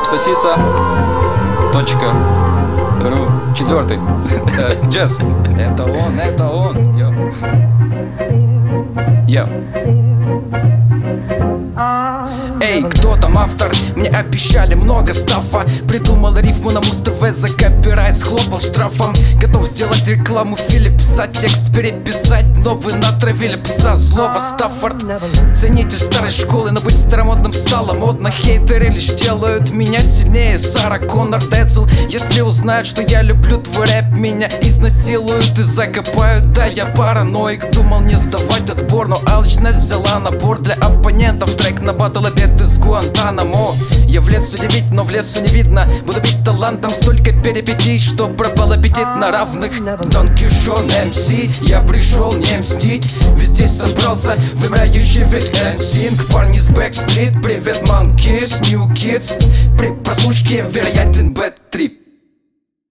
Sisa.ru 4. Джаз. Это он. Йо. Эй, кто там автор? Мне обещали много стафа. Придумал рифму на Муз-ТВ, за копирайт схлопал штрафом. Готов сделать рекламу Филипса, текст переписать, но вы натравили пса злого Стаффорд. Ценитель старой школы, но быть старомодным стало модно. Хейтеры лишь делают меня сильнее Сара Коннор Децл. Если узнают, что я люблю твой рэп, меня изнасилуют и закопают. Да, я параноик, думал не сдавать отбор, но алчность взяла набор для оппонентов. Трек на батл обед из Гуантанамо. Я в лесу удивить, но в лесу не видно. Буду бить талантом, столько перипетий, что пропал аппетит на равных. Дон Кишон МС, я пришел не мстить. Везде собрался вымирающий вид NSYNC. Парни с Backstreet, привет Monkeys, New Kids. При прослушке вероятен бэт-трип.